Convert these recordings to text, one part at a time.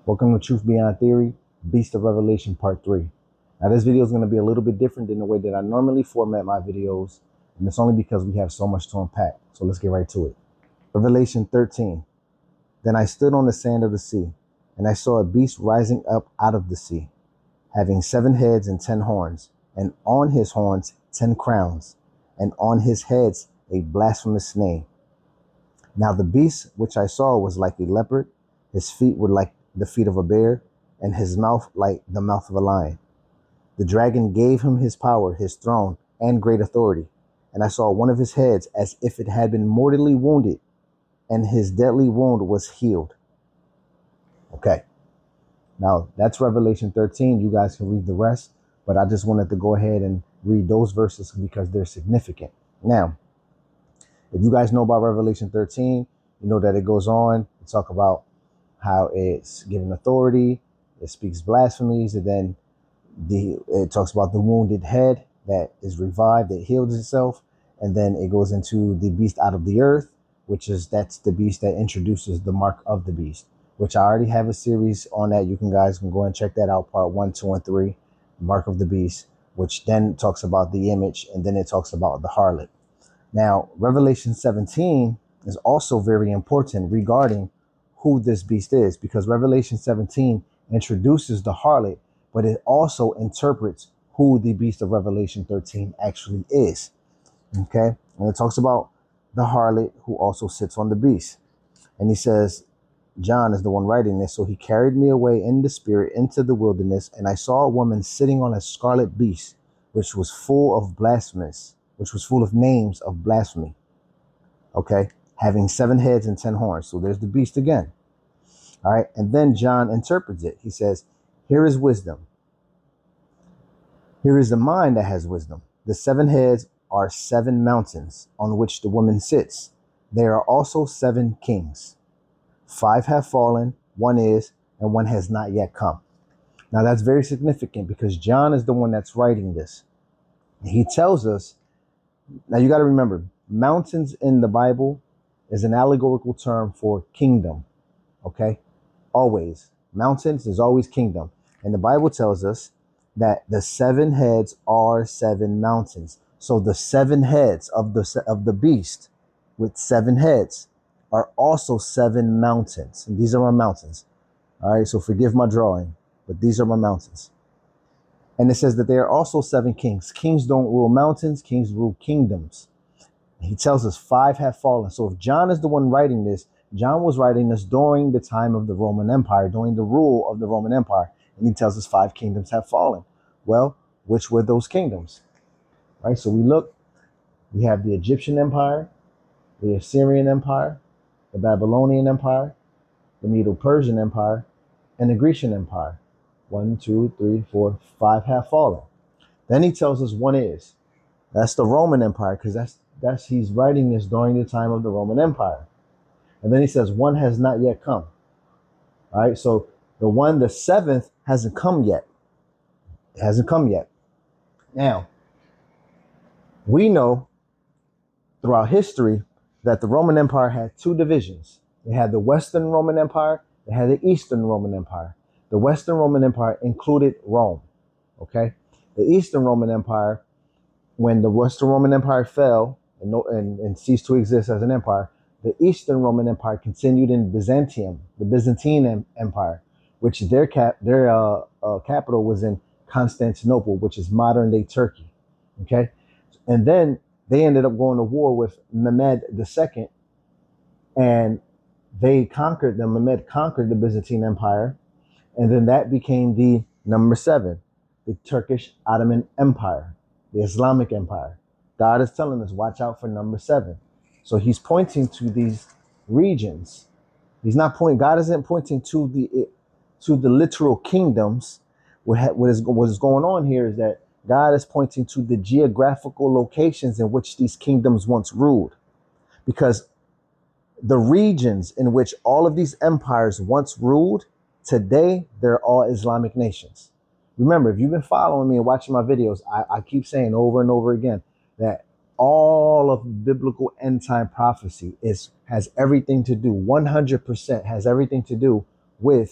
Welcome to Truth Beyond Theory, Beast of Revelation Part 3. Now this video is going to be a little bit different than the way that I normally format my videos, and it's only because we have so much to unpack. So let's get right to it. Revelation 13. Then I stood on the sand of the sea, and I saw a beast rising up out of the sea, having 7 heads and 10 horns, and on his horns 10 crowns, and on his heads a blasphemous name. Now the beast which I saw was like a leopard, his feet were like the feet of a bear, and his mouth like the mouth of a lion. The dragon gave him his power, his throne, and great authority. And I saw one of his heads as if it had been mortally wounded, and his deadly wound was healed. Okay. Now that's Revelation 13. You guys can read the rest, but I just wanted to go ahead and read those verses because they're significant. Now, if you guys know about Revelation 13, you know that it goes on to talk about how it's given authority, it speaks blasphemies, and then it talks about the wounded head that is revived, that heals itself, and then it goes into the beast out of the earth, that's the beast that introduces the mark of the beast, which I already have a series on that. You guys can go and check that out, part 1, 2, and 3, mark of the beast, which then talks about the image, and then it talks about the harlot. Now, Revelation 17 is also very important regarding who this beast is, because Revelation 17 introduces the harlot, but it also interprets who the beast of Revelation 13 actually is. Okay. And it talks about the harlot who also sits on the beast. And he says, John is the one writing this. So he carried me away in the spirit into the wilderness, and I saw a woman sitting on a scarlet beast, which was full of names of blasphemy. Okay. Having 7 heads and 10 horns. So there's the beast again. All right. And then John interprets it. He says, here is wisdom. Here is the mind that has wisdom. The 7 heads are 7 mountains on which the woman sits. There are also 7 kings. 5 have fallen, 1 is, and 1 has not yet come. Now that's very significant because John is the one that's writing this. He tells us, now you got to remember, mountains in the Bible is an allegorical term for kingdom. Okay. Always. Mountains is always kingdom. And the Bible tells us that the 7 heads are 7 mountains. So the 7 heads of the beast with 7 heads are also 7 mountains. And these are my mountains. All right. So forgive my drawing, but these are my mountains. And it says that there are also 7 kings. Kings don't rule mountains. Kings rule kingdoms. He tells us 5 have fallen. So if John is the one writing this, John was writing this during the time of the Roman Empire, during the rule of the Roman Empire. And he tells us 5 kingdoms have fallen. Well, which were those kingdoms? Right. So we have the Egyptian Empire, the Assyrian Empire, the Babylonian Empire, the Medo-Persian Empire, and the Grecian Empire. 1, 2, 3, 4, 5 have fallen. Then he tells us 1 is. That's the Roman Empire, because he's writing this during the time of the Roman Empire. And then he says 1 has not yet come. All right. So the 7th hasn't come yet. It hasn't come yet. Now, we know throughout history that the Roman Empire had 2 divisions. They had the Western Roman Empire. They had the Eastern Roman Empire. The Western Roman Empire included Rome. Okay. The Eastern Roman Empire, when the Western Roman Empire fell and ceased to exist as an empire, the Eastern Roman Empire continued in Byzantium, the Byzantine Empire, which their capital was in Constantinople, which is modern day Turkey. Okay. And then they ended up going to war with Mehmed II, and Mehmed conquered the Byzantine Empire. And then that became the number 7, the Turkish Ottoman Empire, the Islamic Empire. God is telling us, watch out for number 7. So he's pointing to these regions. God isn't pointing to the literal kingdoms. What is going on here is that God is pointing to the geographical locations in which these kingdoms once ruled, because the regions in which all of these empires once ruled, today they're all Islamic nations. Remember, if you've been following me and watching my videos, I keep saying over and over again that all of biblical end time prophecy has everything to do, 100% has everything to do with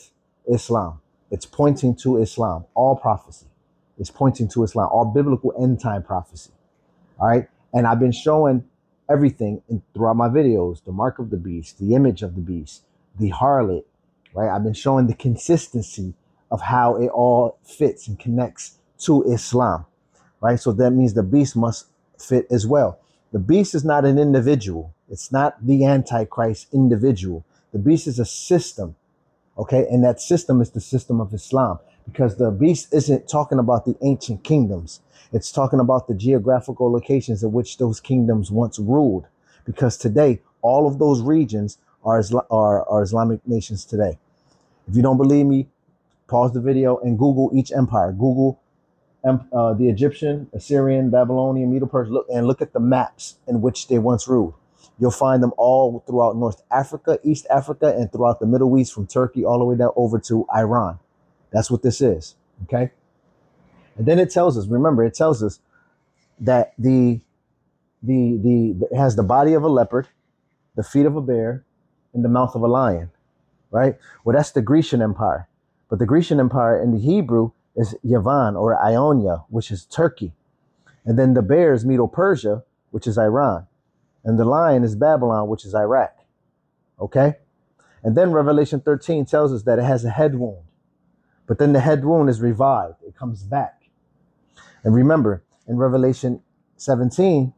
Islam. It's pointing to Islam. All prophecy is pointing to Islam. All biblical end time prophecy. All right. And I've been showing everything throughout my videos, the mark of the beast, the image of the beast, the harlot, right? I've been showing the consistency of how it all fits and connects to Islam, right? So that means the beast must fit as well. The beast is not an individual. It's not the Antichrist individual. The beast is a system, okay? And that system is the system of Islam, because the beast isn't talking about the ancient kingdoms. It's talking about the geographical locations in which those kingdoms once ruled, because today all of those regions are Islamic nations today. If you don't believe me, pause the video and Google each empire. Google the Egyptian, Assyrian, Babylonian, Medo-Persian, look at the maps in which they once ruled. You'll find them all throughout North Africa, East Africa, and throughout the Middle East, from Turkey all the way down over to Iran. That's what this is, okay? And then it tells us, remember, it tells us that it has the body of a leopard, the feet of a bear, and the mouth of a lion, right? Well, that's the Grecian Empire. But the Grecian Empire in the Hebrew is Yavan or Ionia, which is Turkey. And then the bear is Medo-Persia, which is Iran. And the lion is Babylon, which is Iraq. Okay? And then Revelation 13 tells us that it has a head wound. But then the head wound is revived. It comes back. And remember, in Revelation 17,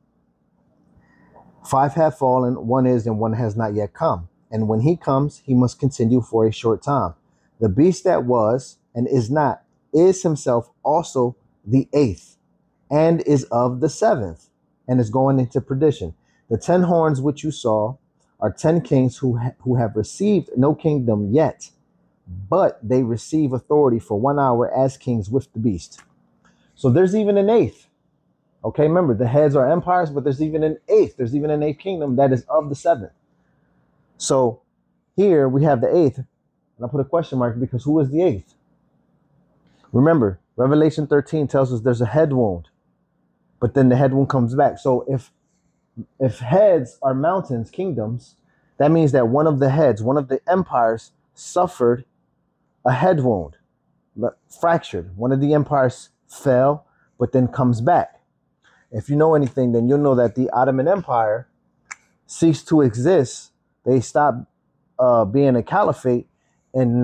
5 have fallen, one is, and one has not yet come. And when he comes, he must continue for a short time. The beast that was and is not is himself also the 8th, and is of the 7th, and is going into perdition. The 10 horns which you saw are 10 kings who have received no kingdom yet, but they receive authority for 1 hour as kings with the beast. So there's even an 8th. Okay, remember, the heads are empires, but there's even an 8th. There's even an 8th kingdom that is of the 7th. So here we have the 8th, and I put a question mark because who is the 8th? Remember, Revelation 13 tells us there's a head wound, but then the head wound comes back. So if heads are mountains, kingdoms, that means that one of the heads, one of the empires suffered a head wound, fractured. One of the empires fell, but then comes back. If you know anything, then you'll know that the Ottoman Empire ceased to exist. They stopped being a caliphate in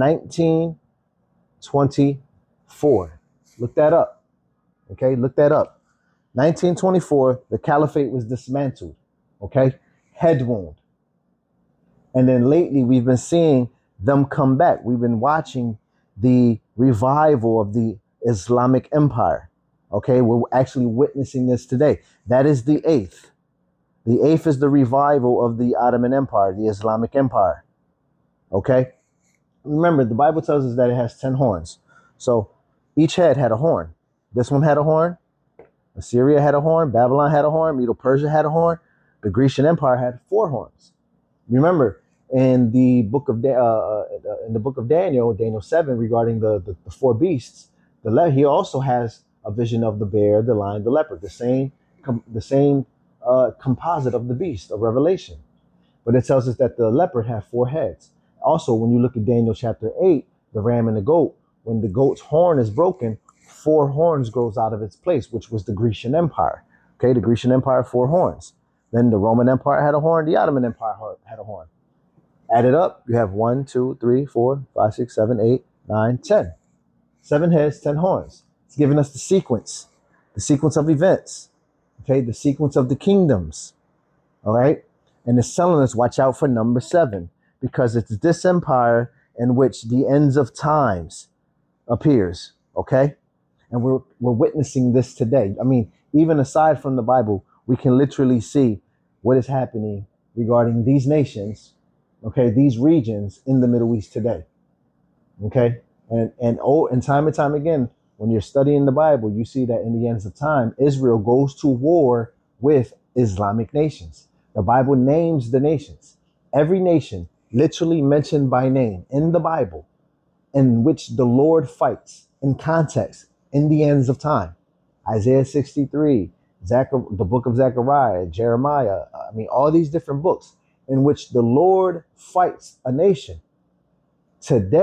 1924. Look that up. Okay, look that up. 1924, the caliphate was dismantled. Okay, head wound. And then lately, we've been seeing them come back. We've been watching the revival of the Islamic Empire. Okay, we're actually witnessing this today. That is the 8th. The 8th is the revival of the Ottoman Empire, the Islamic Empire. Okay, remember, the Bible tells us that it has 10 horns. So each head had a horn. This one had a horn. Assyria had a horn. Babylon had a horn. Medo-Persia had a horn. The Grecian Empire had 4 horns. Remember, in the book of Daniel, Daniel 7, regarding the 4 beasts, he also has a vision of the bear, the lion, the leopard, the same composite of the beast of Revelation. But it tells us that the leopard had 4 heads. Also, when you look at Daniel chapter 8, the ram and the goat, when the goat's horn is broken, 4 horns grows out of its place, which was the Grecian Empire. Okay, the Grecian Empire, 4 horns. Then the Roman Empire had a horn. The Ottoman Empire had a horn. Add it up, you have 1, 2, 3, 4, 5, 6, 7, 8, 9, 10. 7 heads, 10 horns. It's giving us the sequence of events. Okay, the sequence of the kingdoms. All right, and it's telling us watch out for number 7, because it's this empire in which the ends of times appears. Okay, and we're witnessing this today. I mean, even aside from the Bible, we can literally see what is happening regarding these nations, okay, these regions in the Middle East today. Okay, and time again, when you're studying the Bible, you see that in the ends of time, Israel goes to war with Islamic nations. The Bible names the nations. Every nation literally mentioned by name in the Bible, in which the Lord fights in context in the ends of time. Isaiah 63, the book of Zechariah, Jeremiah, all these different books in which the Lord fights a nation. Today,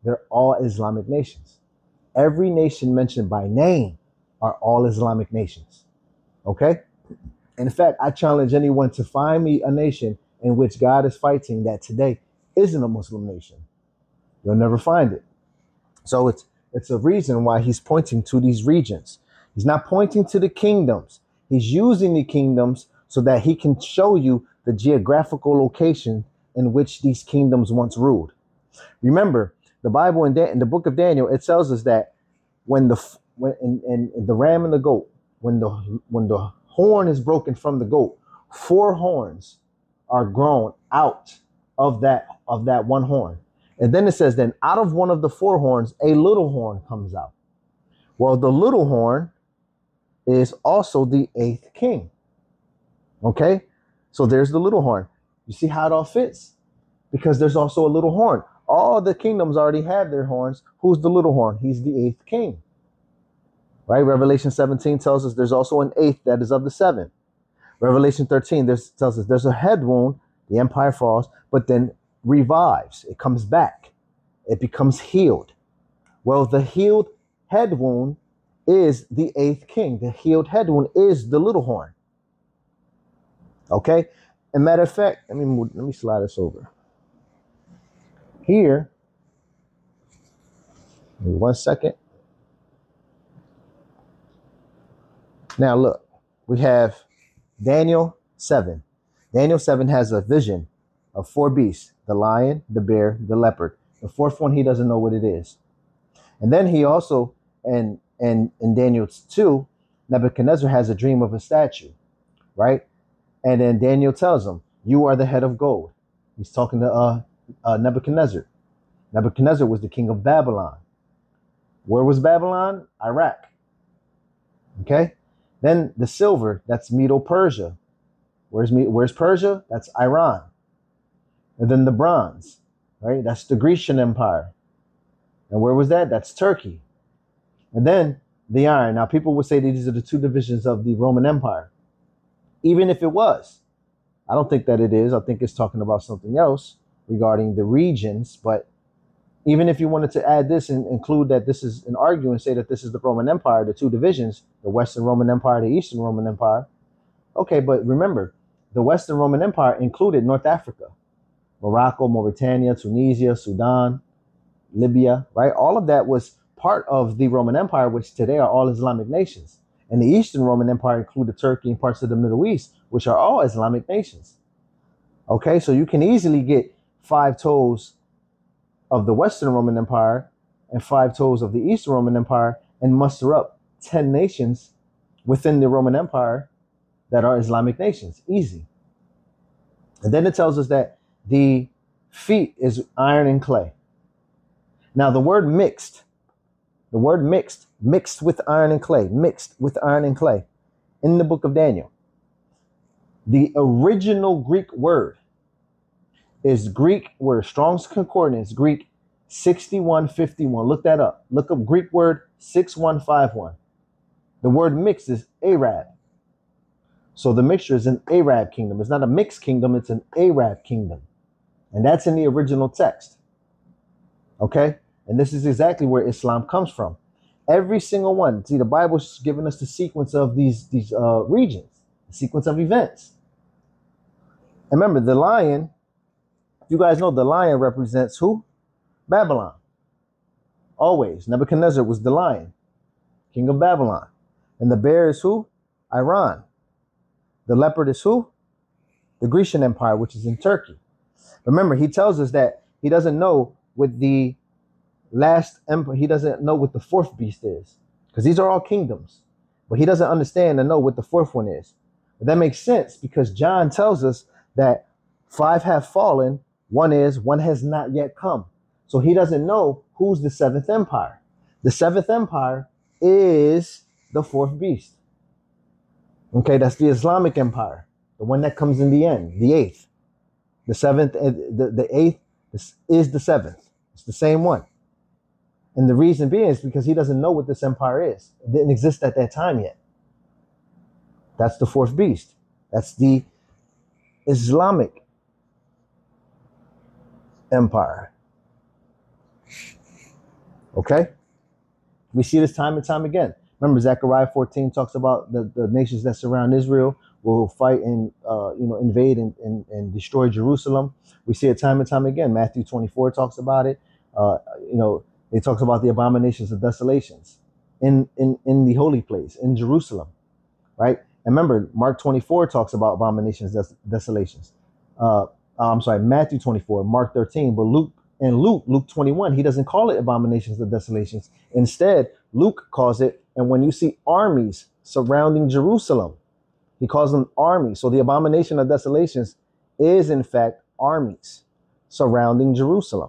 They're all Islamic nations. Every nation mentioned by name are all Islamic nations. Okay? In fact, I challenge anyone to find me a nation in which God is fighting that today isn't a Muslim nation. You'll never find it. So it's a reason why he's pointing to these regions. He's not pointing to the kingdoms. He's using the kingdoms so that he can show you the geographical location in which these kingdoms once ruled. Remember, the Bible in the book of Daniel, it tells us that when the ram and the goat, when the horn is broken from the goat, 4 horns are grown out of that one horn. And then it says, then out of one of the 4 horns, a little horn comes out. Well, the little horn is also the 8th king. Okay? So there's the little horn. You see how it all fits? Because there's also a little horn. All the kingdoms already have their horns. Who's the little horn? He's the 8th king. Right? Revelation 17 tells us there's also an 8th that is of the 7. Revelation 13 tells us there's a head wound, the empire falls, but then revives. It comes back. It becomes healed. Well, the healed head wound is the 8th king. The healed head wound is the little horn. Okay? And matter of fact, let me slide this over. Here, give me 1 second. Now look, we have Daniel 7. Daniel 7 has a vision of 4 beasts, the lion, the bear, the leopard. The 4th one, he doesn't know what it is. And then he also, and in Daniel 2, Nebuchadnezzar has a dream of a statue, right? And then Daniel tells him, you are the head of gold. He's talking to Nebuchadnezzar. Nebuchadnezzar was the king of Babylon. Where was Babylon? Iraq. Okay? Then the silver, that's Medo-Persia. Where's Persia? That's Iran. And then the bronze, right? That's the Grecian Empire. And where was that? That's Turkey. And then the iron. Now, people would say that these are the 2 divisions of the Roman Empire. Even if it was, I don't think that it is. I think it's talking about something else regarding the regions. But even if you wanted to add this and include that this is an argument and say that this is the Roman Empire, the 2 divisions, the Western Roman Empire, the Eastern Roman Empire. Okay, but remember, the Western Roman Empire included North Africa, Morocco, Mauritania, Tunisia, Sudan, Libya, right? All of that was part of the Roman Empire, which today are all Islamic nations. And the Eastern Roman Empire included Turkey and parts of the Middle East, which are all Islamic nations. Okay, so you can easily get 5 toes of the Western Roman Empire and 5 toes of the Eastern Roman Empire and muster up 10 nations within the Roman Empire that are Islamic nations. Easy. And then it tells us that the feet is iron and clay. Now the word mixed with iron and clay, mixed with iron and clay in the book of Daniel. The original Greek word is Greek word, Strong's Concordance, Greek 6151. Look that up. Look up Greek word 6151. The word mixed is Arab. So the mixture is an Arab kingdom. It's not a mixed kingdom, it's an Arab kingdom. And that's in the original text. Okay? And this is exactly where Islam comes from. Every single one. See, the Bible's giving us the sequence of these regions, the sequence of events. And remember, the lion, you guys know the lion represents who? Babylon. Always. Nebuchadnezzar was the lion, king of Babylon. And the bear is who? Iran. The leopard is who? The Grecian Empire, which is in Turkey. Remember, he tells us that he doesn't know what the last empire, he doesn't know what the 4th beast is, because these are all kingdoms. But he doesn't understand and know what the 4th one is. But that makes sense because John tells us that 5 have fallen, one has not yet come. So he doesn't know who's the 7th empire. The 7th empire is the 4th beast. Okay, that's the Islamic empire, the one that comes in the end, the 8th. The 7th, the 8th is the 7th. It's the same one. And the reason being is because he doesn't know what this empire is. It didn't exist at that time yet. That's the 4th beast. That's the Islamic empire. Okay? We see this time and time again. Remember, Zechariah 14 talks about the nations that surround Israel will fight and invade and destroy Jerusalem. We see it time and time again. Matthew 24 talks about it. Uh, it talks about the abominations of desolations in the holy place in Jerusalem, right? And remember, Mark 24 talks about abominations, desolations. I'm sorry, Matthew 24, Mark 13, but Luke 21, he doesn't call it abominations of desolations. Instead, Luke calls it, and when you see armies surrounding Jerusalem, he calls them armies. So the abomination of desolations is in fact armies surrounding Jerusalem.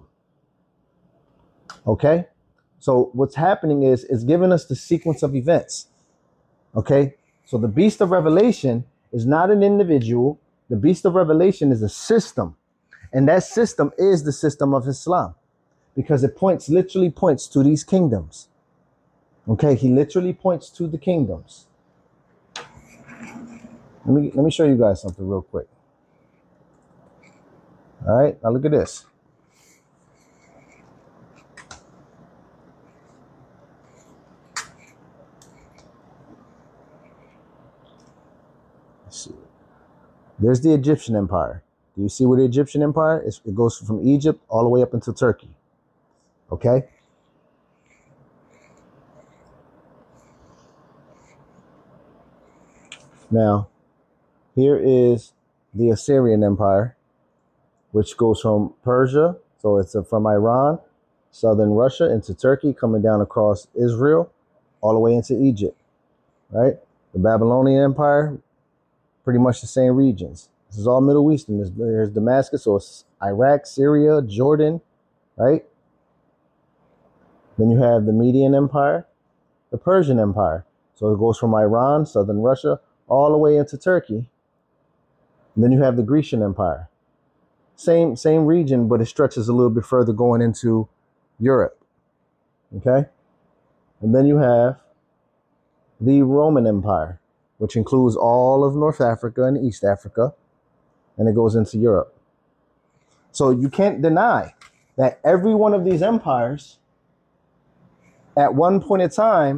Okay? So what's happening is it's giving us the sequence of events. Okay? So the beast of Revelation is not an individual. The beast of Revelation is a system. And that system is the system of Islam because it literally points to these kingdoms. Okay, he literally points to the kingdoms. Let me show you guys something real quick. All right, now look at this. Let's see. There's the Egyptian Empire. Do you see where the Egyptian Empire is? It goes from Egypt all the way up into Turkey. Okay. Now, here is the Assyrian Empire, which goes from Persia, so it's from Iran, southern Russia, into Turkey, coming down across Israel, all the way into Egypt, right? The Babylonian Empire, pretty much the same regions. This is all Middle Eastern. There's Damascus, so it's Iraq, Syria, Jordan, right? Then you have the Median Empire, the Persian Empire. So it goes from Iran, southern Russia, all the way into Turkey. And then you have the Grecian Empire. Same region, but it stretches a little bit further going into Europe. Okay? And then you have the Roman Empire, which includes all of North Africa and East Africa, and it goes into Europe. So you can't deny that every one of these empires at one point in time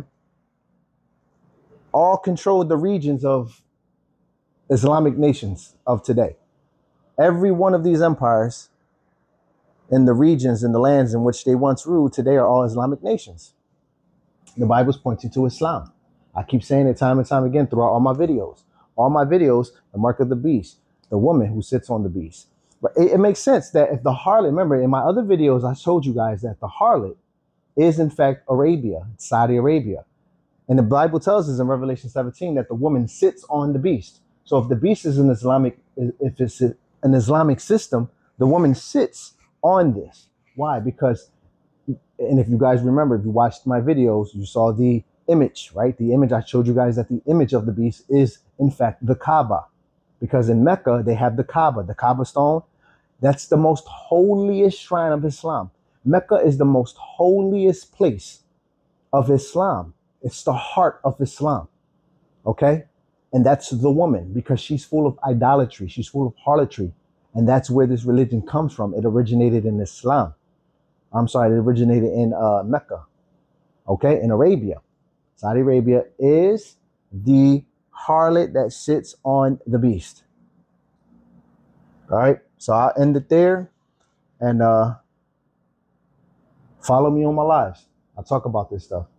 all controlled the regions of Islamic nations of today. Every one of these empires in the regions and the lands in which they once ruled today are all Islamic nations. The Bible's pointing to Islam. I keep saying it time and time again throughout all my videos. All my videos, the mark of the beast, the woman who sits on the beast. But it makes sense that if the harlot, remember in my other videos, I showed you guys that the harlot is in fact Arabia, Saudi Arabia. And the Bible tells us in Revelation 17 that the woman sits on the beast. So if the beast is if it's an Islamic system, the woman sits on this. Why? Because, and if you guys remember, if you watched my videos, you saw the image, right? The image I showed you guys that the image of the beast is in fact the Kaaba. Because in Mecca, they have the Kaaba stone. That's the most holiest shrine of Islam. Mecca is the most holiest place of Islam. It's the heart of Islam. Okay? And that's the woman because she's full of idolatry. She's full of harlotry. And that's where this religion comes from. It originated in Islam. I'm sorry, it originated in Mecca. Okay? In Arabia. Saudi Arabia is the harlot that sits on the beast. All right? So I'll end it there. And follow me on my lives. I'll talk about this stuff.